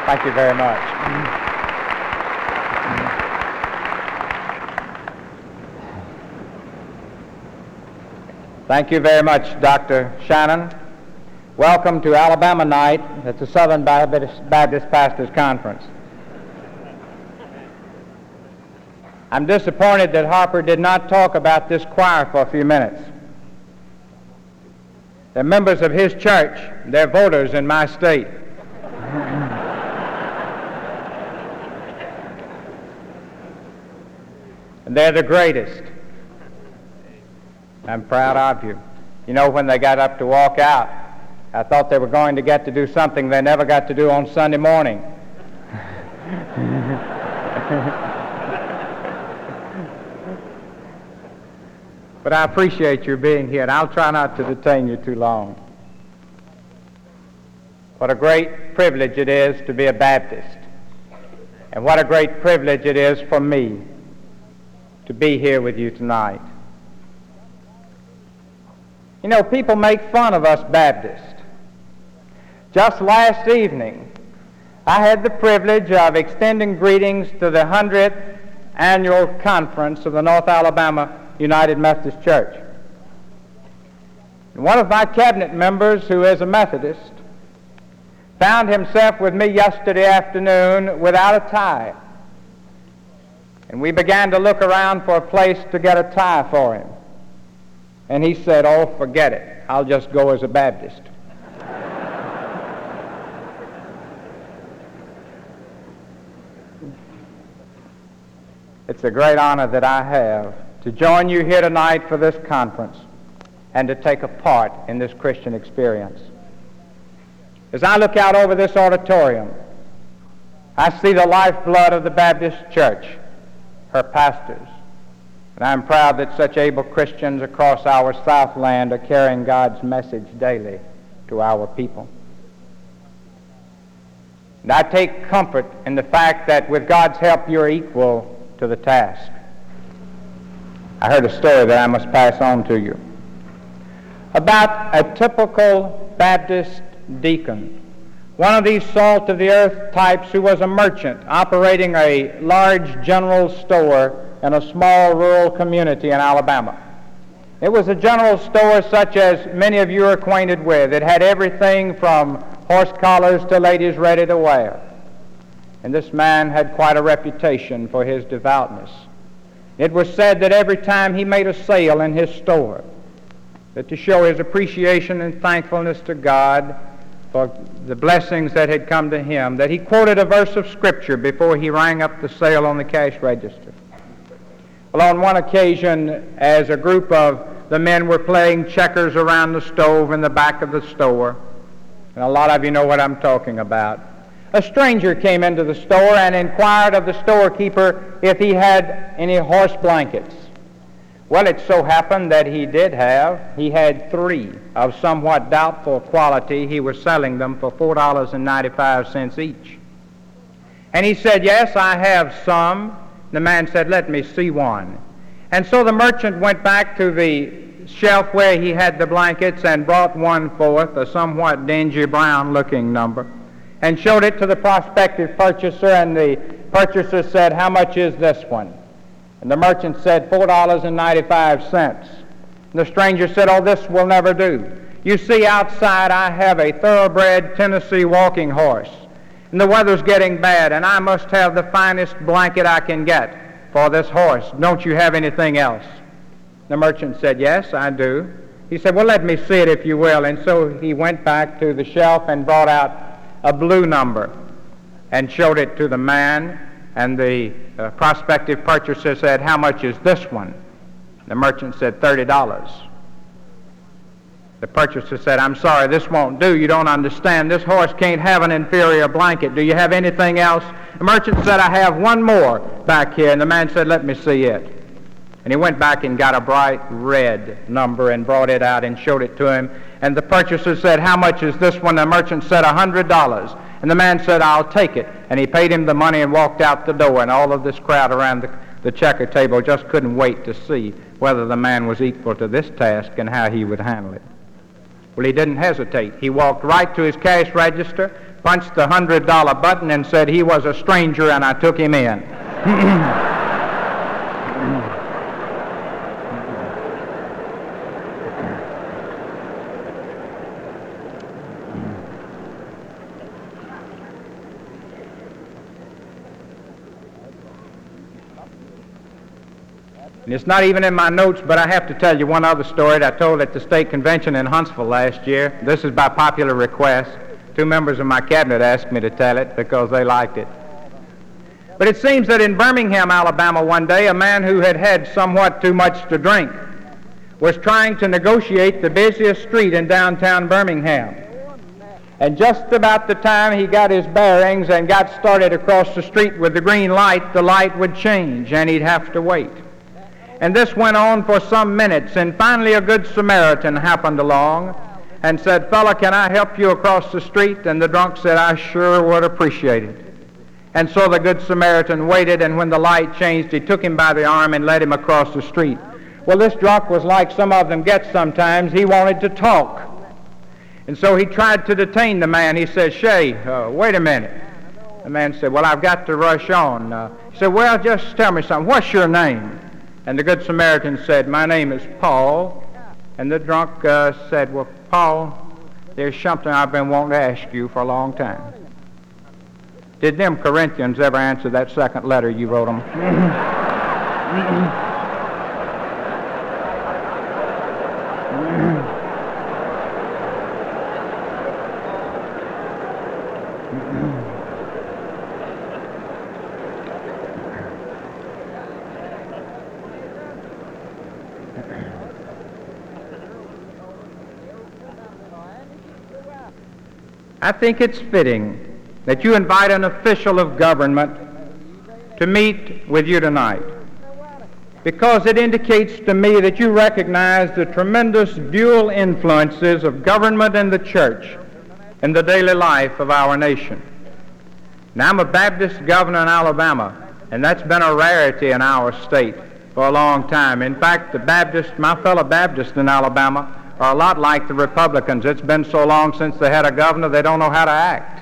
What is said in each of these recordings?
Thank you very much. Thank you very much, Dr. Shannon. Welcome to Alabama Night at the Southern Baptist Pastors Conference. I'm disappointed that Harper did not talk about this choir for a few minutes. They're members of his church. They're voters in my state. And they're the greatest. I'm proud of you. You know, when they got up to walk out, I thought they were going to get to do something they never got to do on Sunday morning. But I appreciate your being here, and I'll try not to detain you too long. What a great privilege it is to be a Baptist. And what a great privilege it is for me to be here with you tonight. You know, people make fun of us Baptists. Just last evening, I had the privilege of extending greetings to the 100th annual conference of the North Alabama United Methodist Church. And one of my cabinet members, who is a Methodist, found himself with me yesterday afternoon without a tie. And we began to look around for a place to get a tie for him. And he said, "Oh, forget it. I'll just go as a Baptist." It's a great honor that I have to join you here tonight for this conference and to take a part in this Christian experience. As I look out over this auditorium, I see the lifeblood of the Baptist Church, her pastors, and I'm proud that such able Christians across our Southland are carrying God's message daily to our people. And I take comfort in the fact that with God's help you're equal to the task. I heard a story that I must pass on to you about a typical Baptist deacon, one of these salt-of-the-earth types who was a merchant operating a large general store in a small rural community in Alabama. It was a general store such as many of you are acquainted with. It had everything from horse collars to ladies ready to wear. And this man had quite a reputation for his devoutness. It was said that every time he made a sale in his store, that to show his appreciation and thankfulness to God for the blessings that had come to him, that he quoted a verse of Scripture before he rang up the sale on the cash register. Well, on one occasion, as a group of the men were playing checkers around the stove in the back of the store, and a lot of you know what I'm talking about, a stranger came into the store and inquired of the storekeeper if he had any horse blankets. Well, it so happened that he did have. He had 3 of somewhat doubtful quality. He was selling them for $4.95 each. And he said, "Yes, I have some." The man said, "Let me see one." And so the merchant went back to the shelf where he had the blankets and brought one forth, a somewhat dingy brown-looking number, and showed it to the prospective purchaser, and the purchaser said, "How much is this one?" And the merchant said, $4.95. And the stranger said, "Oh, this will never do. You see, outside I have a thoroughbred Tennessee walking horse, and the weather's getting bad, and I must have the finest blanket I can get for this horse. Don't you have anything else?" The merchant said, "Yes, I do." He said, "Well, let me see it if you will." And so he went back to the shelf and brought out a blue number and showed it to the man, and the prospective purchaser said, "How much is this one?" The merchant said, $30. The purchaser said, "I'm sorry, this won't do. You don't understand. This horse can't have an inferior blanket. Do you have anything else?" The merchant said, "I have one more back here." And the man said, "Let me see it." And he went back and got a bright red number and brought it out and showed it to him. And the purchaser said, "How much is this one?" The merchant said, $100. And the man said, "I'll take it." And he paid him the money and walked out the door. And all of this crowd around the checker table just couldn't wait to see whether the man was equal to this task and how he would handle it. Well, he didn't hesitate. He walked right to his cash register, punched the $100 button and said he was a stranger, and I took him in. And it's not even in my notes, but I have to tell you one other story that I told at the state convention in Huntsville last year. This is by popular request. 2 members of my cabinet asked me to tell it because they liked it. But it seems that in Birmingham, Alabama, one day, a man who had had somewhat too much to drink was trying to negotiate the busiest street in downtown Birmingham. And just about the time he got his bearings and got started across the street with the green light, the light would change and he'd have to wait. And this went on for some minutes, and finally a good Samaritan happened along and said, "Fella, can I help you across the street?" And the drunk said, "I sure would appreciate it." And so the good Samaritan waited, and when the light changed, he took him by the arm and led him across the street. Well, this drunk was like some of them get sometimes. He wanted to talk. And so he tried to detain the man. He said, "Shay, wait a minute." The man said, "Well, I've got to rush on." He said, "Well, just tell me something. What's your name?" And the good Samaritan said, "My name is Paul." And the drunk said, "Well, Paul, there's something I've been wanting to ask you for a long time." Did them Corinthians ever answer that second letter you wrote them? I think it's fitting that you invite an official of government to meet with you tonight, because it indicates to me that you recognize the tremendous dual influences of government and the church in the daily life of our nation. Now, I'm a Baptist governor in Alabama, and that's been a rarity in our state for a long time. In fact, my fellow Baptists in Alabama are a lot like the Republicans. It's been so long since they had a governor, they don't know how to act.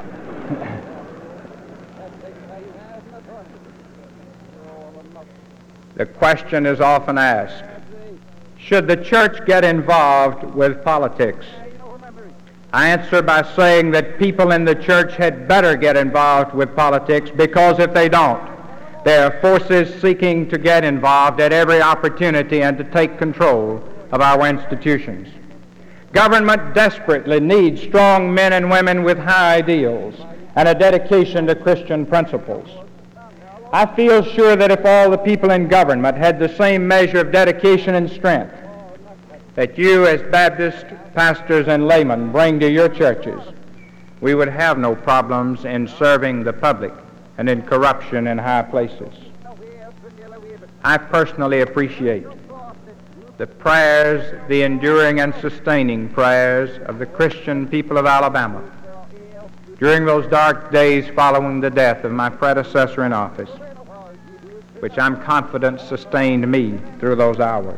The question is often asked, should the church get involved with politics? I answer by saying that people in the church had better get involved with politics, because if they don't, there are forces seeking to get involved at every opportunity and to take control of our institutions. Government desperately needs strong men and women with high ideals and a dedication to Christian principles. I feel sure that if all the people in government had the same measure of dedication and strength that you as Baptist pastors and laymen bring to your churches, we would have no problems in serving the public and in corruption in high places. I personally appreciate the prayers, the enduring and sustaining prayers of the Christian people of Alabama during those dark days following the death of my predecessor in office, which I'm confident sustained me through those hours.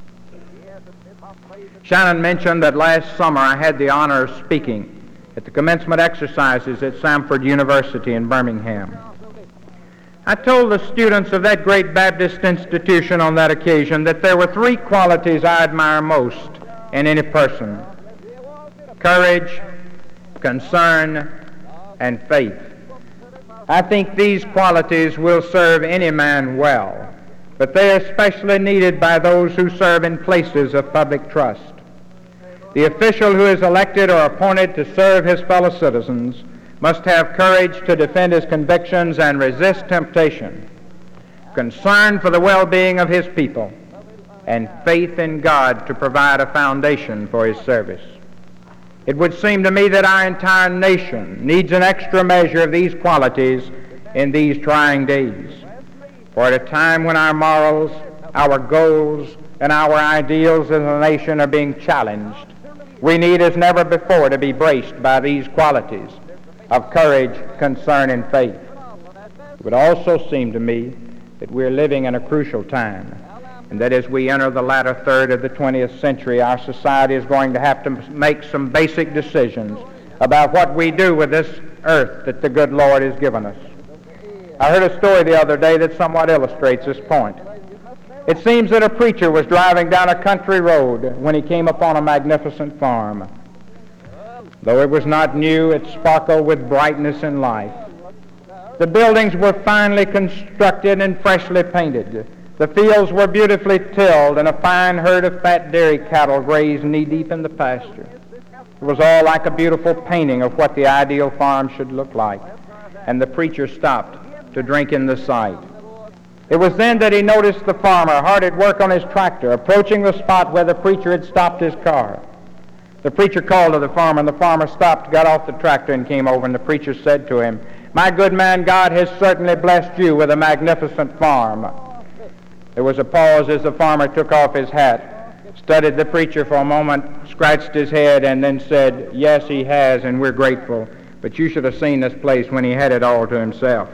Shannon mentioned that last summer I had the honor of speaking at the commencement exercises at Samford University in Birmingham. I told the students of that great Baptist institution on that occasion that there were 3 qualities I admire most in any person: courage, concern, and faith. I think these qualities will serve any man well, but they are especially needed by those who serve in places of public trust. The official who is elected or appointed to serve his fellow citizens must have courage to defend his convictions and resist temptation, concern for the well-being of his people, and faith in God to provide a foundation for his service. It would seem to me that our entire nation needs an extra measure of these qualities in these trying days. For at a time when our morals, our goals, and our ideals as a nation are being challenged, we need as never before to be braced by these qualities of courage, concern, and faith. It would also seem to me that we're living in a crucial time, and that as we enter the latter third of the 20th century, our society is going to have to make some basic decisions about what we do with this earth that the good Lord has given us. I heard a story the other day that somewhat illustrates this point. It seems that a preacher was driving down a country road when he came upon a magnificent farm. Though it was not new, it sparkled with brightness and life. The buildings were finely constructed and freshly painted. The fields were beautifully tilled, and a fine herd of fat dairy cattle grazed knee-deep in the pasture. It was all like a beautiful painting of what the ideal farm should look like, and the preacher stopped to drink in the sight. It was then that he noticed the farmer hard at work on his tractor, approaching the spot where the preacher had stopped his car. The preacher called to the farmer, and the farmer stopped, got off the tractor, and came over, and the preacher said to him, "My good man, God has certainly blessed you with a magnificent farm." There was a pause as the farmer took off his hat, studied the preacher for a moment, scratched his head, and then said, "Yes, he has, and we're grateful, but you should have seen this place when he had it all to himself."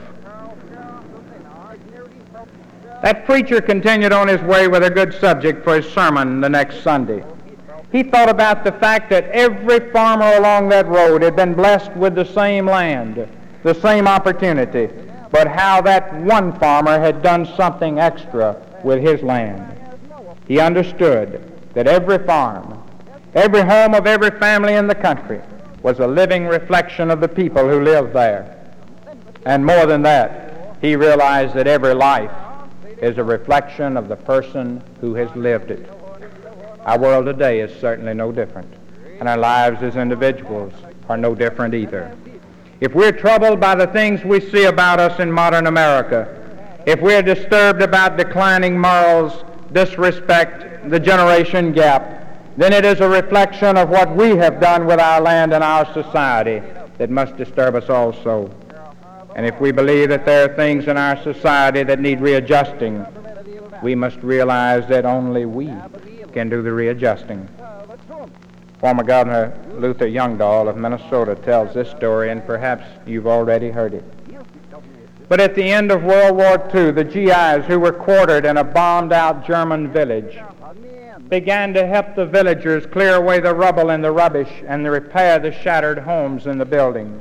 That preacher continued on his way with a good subject for his sermon the next Sunday. He thought about the fact that every farmer along that road had been blessed with the same land, the same opportunity, but how that one farmer had done something extra with his land. He understood that every farm, every home of every family in the country was a living reflection of the people who lived there. And more than that, he realized that every life is a reflection of the person who has lived it. Our world today is certainly no different, and our lives as individuals are no different either. If we're troubled by the things we see about us in modern America, if we're disturbed about declining morals, disrespect, the generation gap, then it is a reflection of what we have done with our land and our society that must disturb us also. And if we believe that there are things in our society that need readjusting, we must realize that only we can do the readjusting. Former Governor Luther Youngdahl of Minnesota tells this story, and perhaps you've already heard it. But at the end of World War II, the GIs who were quartered in a bombed-out German village began to help the villagers clear away the rubble and the rubbish and to repair the shattered homes and the buildings.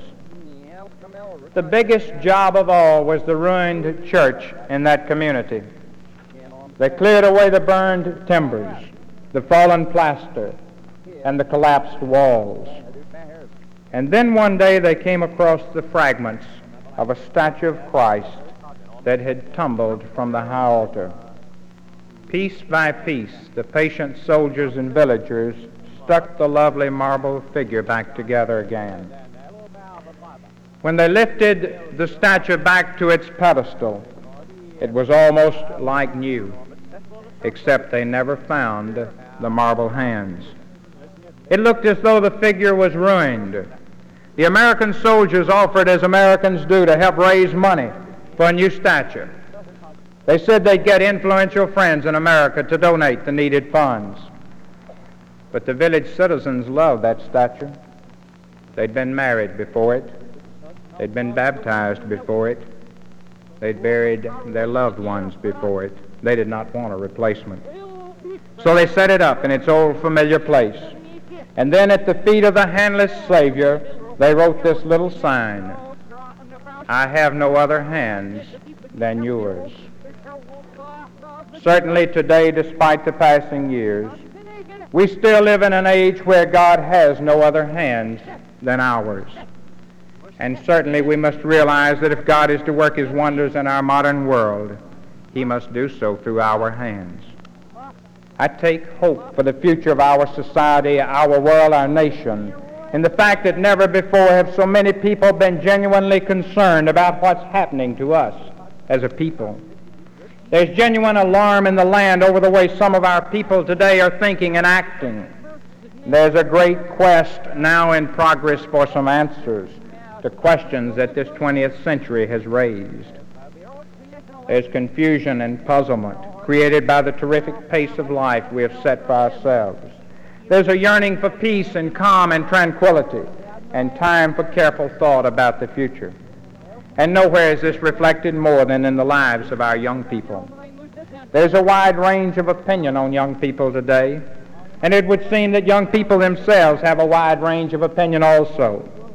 The biggest job of all was the ruined church in that community. They cleared away the burned timbers, the fallen plaster, and the collapsed walls. And then one day they came across the fragments of a statue of Christ that had tumbled from the high altar. Piece by piece, the patient soldiers and villagers stuck the lovely marble figure back together again. When they lifted the statue back to its pedestal, it was almost like new, except they never found the marble hands. It looked as though the figure was ruined. The American soldiers offered, as Americans do, to help raise money for a new statue. They said they'd get influential friends in America to donate the needed funds. But the village citizens loved that statue. They'd been married before it. They'd been baptized before it. They'd buried their loved ones before it. They did not want a replacement. So they set it up in its old familiar place. And then at the feet of the handless Savior, they wrote this little sign: "I have no other hands than yours." Certainly today, despite the passing years, we still live in an age where God has no other hands than ours. And certainly we must realize that if God is to work his wonders in our modern world, he must do so through our hands. I take hope for the future of our society, our world, our nation, in the fact that never before have so many people been genuinely concerned about what's happening to us as a people. There's genuine alarm in the land over the way some of our people today are thinking and acting. There's a great quest now in progress for some answers to questions that this 20th century has raised. There's confusion and puzzlement created by the terrific pace of life we have set for ourselves. There's a yearning for peace and calm and tranquility and time for careful thought about the future. And nowhere is this reflected more than in the lives of our young people. There's a wide range of opinion on young people today, and it would seem that young people themselves have a wide range of opinion also.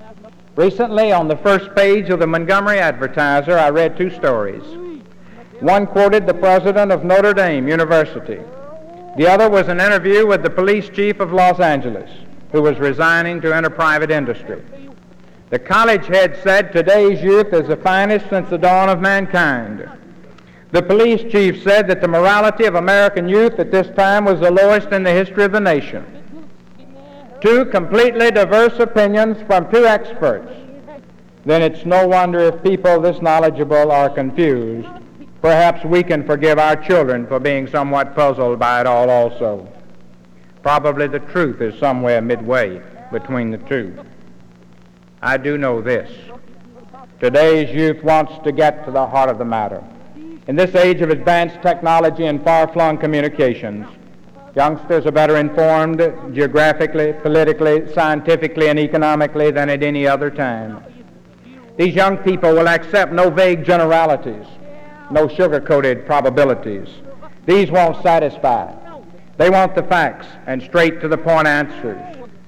Recently, on the first page of the Montgomery Advertiser, I read two stories. One quoted the president of Notre Dame University. The other was an interview with the police chief of Los Angeles, who was resigning to enter private industry. The college head said, "Today's youth is the finest since the dawn of mankind." The police chief said that the morality of American youth at this time was the lowest in the history of the nation. Two completely diverse opinions from two experts. Then it's no wonder if people this knowledgeable are confused. Perhaps we can forgive our children for being somewhat puzzled by it all also. Probably the truth is somewhere midway between the two. I do know this. Today's youth wants to get to the heart of the matter. In this age of advanced technology and far-flung communications, youngsters are better informed geographically, politically, scientifically, and economically than at any other time. These young people will accept no vague generalities, no sugar-coated probabilities. These won't satisfy. They want the facts and straight-to-the-point answers.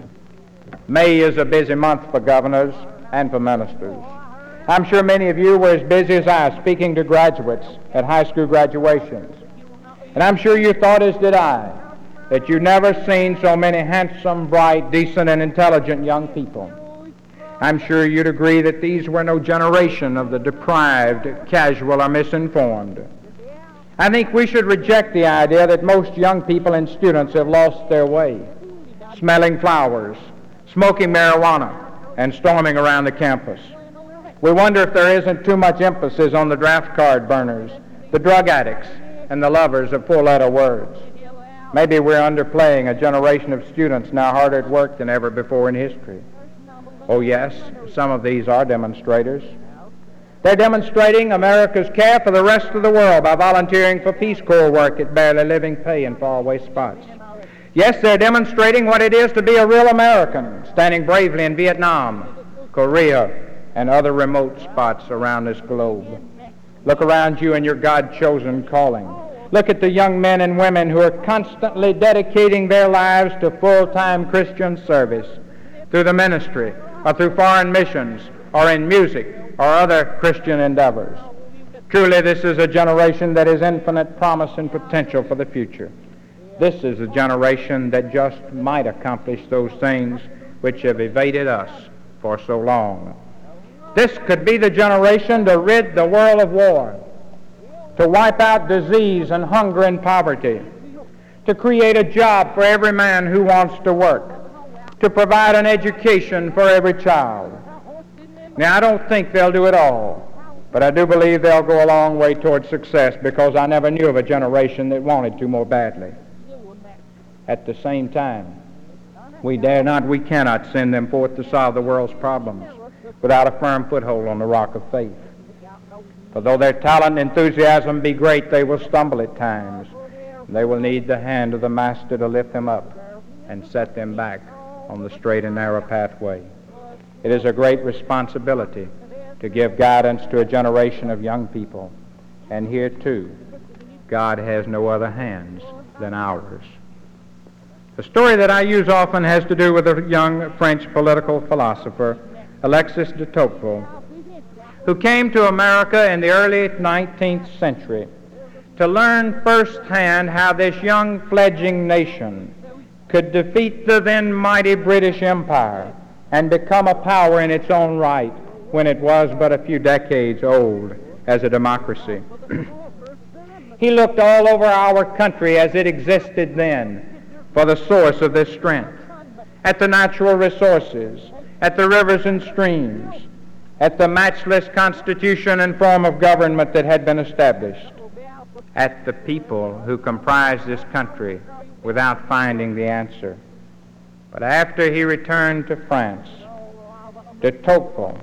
May is a busy month for governors and for ministers. I'm sure many of you were as busy as I speaking to graduates at high school graduations. And I'm sure you thought, as did I, that you'd never seen so many handsome, bright, decent, and intelligent young people. I'm sure you'd agree that these were no generation of the deprived, casual, or misinformed. I think we should reject the idea that most young people and students have lost their way, smelling flowers, smoking marijuana, and storming around the campus. We wonder if there isn't too much emphasis on the draft card burners, the drug addicts, and the lovers of four-letter words. Maybe we're underplaying a generation of students now harder at work than ever before in history. Oh yes, some of these are demonstrators. They're demonstrating America's care for the rest of the world by volunteering for Peace Corps work at barely living pay in faraway spots. Yes, they're demonstrating what it is to be a real American, standing bravely in Vietnam, Korea, and other remote spots around this globe. Look around you in your God-chosen calling. Look at the young men and women who are constantly dedicating their lives to full-time Christian service through the ministry or through foreign missions or in music or other Christian endeavors. Truly, this is a generation that has infinite promise and potential for the future. This is a generation that just might accomplish those things which have evaded us for so long. This could be the generation to rid the world of war, to wipe out disease and hunger and poverty, to create a job for every man who wants to work, to provide an education for every child. Now, I don't think they'll do it all, but I do believe they'll go a long way toward success because I never knew of a generation that wanted to more badly. At the same time, we cannot send them forth to solve the world's problems without a firm foothold on the rock of faith. For though their talent and enthusiasm be great, they will stumble at times. They will need the hand of the Master to lift them up and set them back on the straight and narrow pathway. It is a great responsibility to give guidance to a generation of young people. And here, too, God has no other hands than ours. The story that I use often has to do with a young French political philosopher, Alexis de Tocqueville, who came to America in the early 19th century to learn firsthand how this young fledgling nation could defeat the then mighty British Empire and become a power in its own right when it was but a few decades old as a democracy. He looked all over our country as it existed then for the source of this strength, at the natural resources, at the rivers and streams, at the matchless constitution and form of government that had been established, at the people who comprised this country without finding the answer. But after he returned to France, de Tocqueville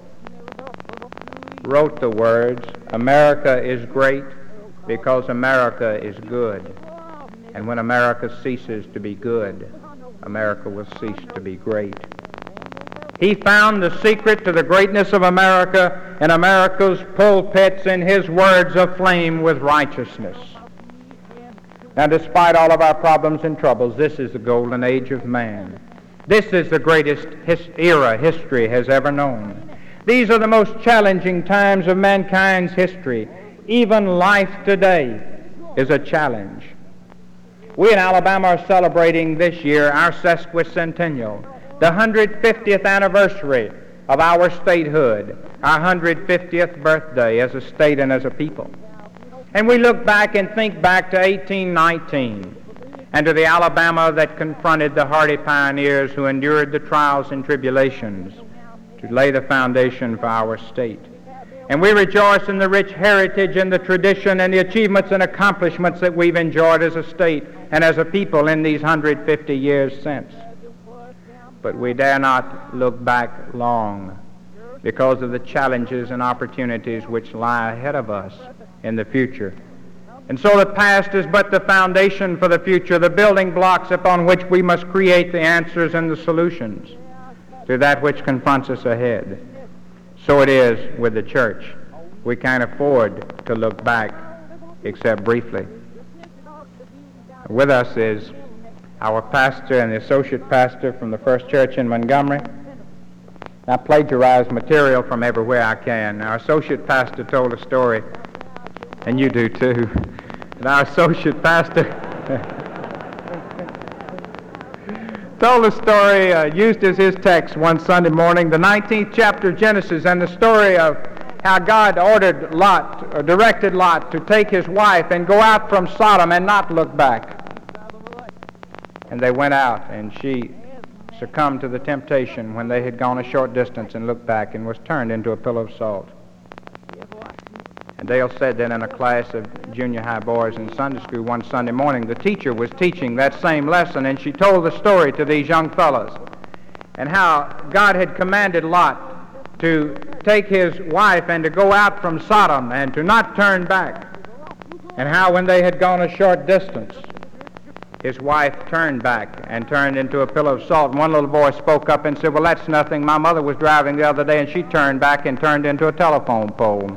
wrote the words, "America is great because America is good. And when America ceases to be good, America will cease to be great." He found the secret to the greatness of America in America's pulpits in his words aflame with righteousness. Now, despite all of our problems and troubles, this is the golden age of man. This is the greatest era history has ever known. These are the most challenging times of mankind's history. Even life today is a challenge. We in Alabama are celebrating this year our sesquicentennial, the 150th anniversary of our statehood, our 150th birthday as a state and as a people. And we look back and think back to 1819 and to the Alabama that confronted the hardy pioneers who endured the trials and tribulations to lay the foundation for our state. And we rejoice in the rich heritage and the tradition and the achievements and accomplishments that we've enjoyed as a state and as a people in these 150 years since. But we dare not look back long because of the challenges and opportunities which lie ahead of us in the future. And so the past is but the foundation for the future, the building blocks upon which we must create the answers and the solutions to that which confronts us ahead. So it is with the church. We can't afford to look back except briefly. With us is our pastor and the associate pastor from the First Church in Montgomery. I plagiarize material from everywhere I can. Our associate pastor told a story, and you do too. And our associate pastor told a story used as his text one Sunday morning, the 19th chapter of Genesis, and the story of how God ordered Lot, or directed Lot, to take his wife and go out from Sodom and not look back. And they went out, and she succumbed to the temptation when they had gone a short distance and looked back and was turned into a pillow of salt. And Dale said that in a class of junior high boys in Sunday school one Sunday morning, the teacher was teaching that same lesson, and she told the story to these young fellows and how God had commanded Lot to take his wife and to go out from Sodom and to not turn back, and how when they had gone a short distance, his wife turned back and turned into a pillow of salt. And one little boy spoke up and said, "Well, that's nothing. My mother was driving the other day and she turned back and turned into a telephone pole."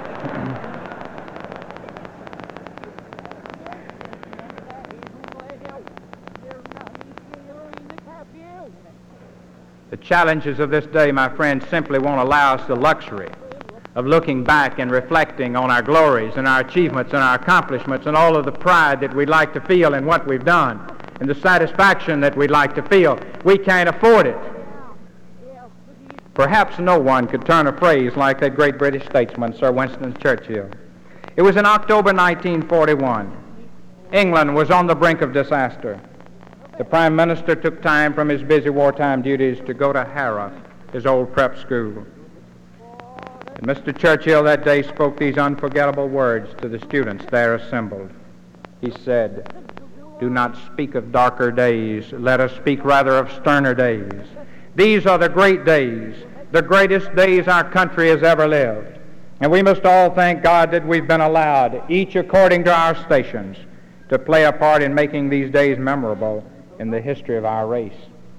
The challenges of this day, my friends, simply won't allow us the luxury of looking back and reflecting on our glories and our achievements and our accomplishments and all of the pride that we'd like to feel in what we've done and the satisfaction that we'd like to feel. We can't afford it. Perhaps no one could turn a phrase like that great British statesman, Sir Winston Churchill. It was in October 1941. England was on the brink of disaster. The Prime Minister took time from his busy wartime duties to go to Harrow, his old prep school. And Mr. Churchill that day spoke these unforgettable words to the students there assembled. He said, "Do not speak of darker days. Let us speak rather of sterner days. These are the great days, the greatest days our country has ever lived. And we must all thank God that we've been allowed, each according to our stations, to play a part in making these days memorable in the history of our race."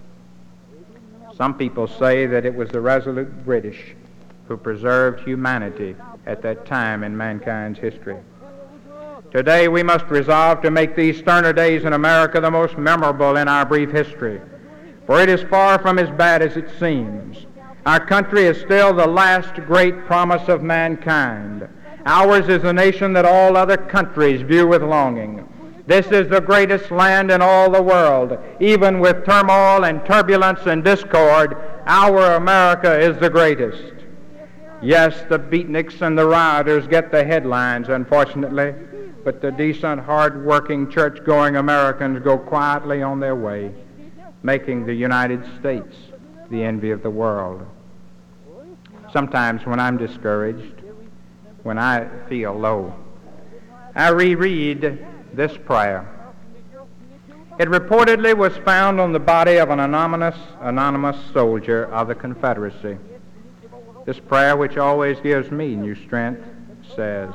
Some people say that it was the resolute British who preserved humanity at that time in mankind's history. Today we must resolve to make these sterner days in America the most memorable in our brief history, for it is far from as bad as it seems. Our country is still the last great promise of mankind. Ours is a nation that all other countries view with longing. This is the greatest land in all the world. Even with turmoil and turbulence and discord, our America is the greatest. Yes, the beatniks and the rioters get the headlines, unfortunately, but the decent, hard-working, church-going Americans go quietly on their way, making the United States the envy of the world. Sometimes when I'm discouraged, when I feel low, I reread this prayer. It reportedly was found on the body of an anonymous soldier of the Confederacy. This prayer, which always gives me new strength, says,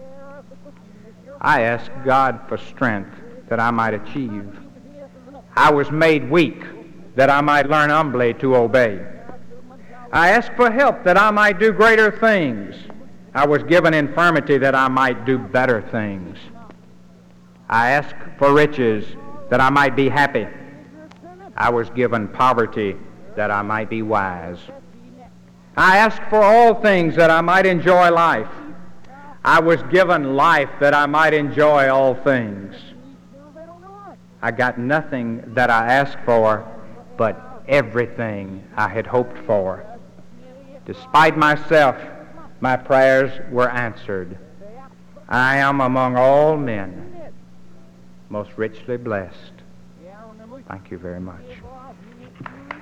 "I ask God for strength that I might achieve. I was made weak that I might learn humbly to obey. I ask for help that I might do greater things. I was given infirmity that I might do better things. I ask for riches that I might be happy. I was given poverty that I might be wise. I asked for all things that I might enjoy life. I was given life that I might enjoy all things. I got nothing that I asked for, but everything I had hoped for. Despite myself, my prayers were answered. I am among all men most richly blessed. Thank you very much.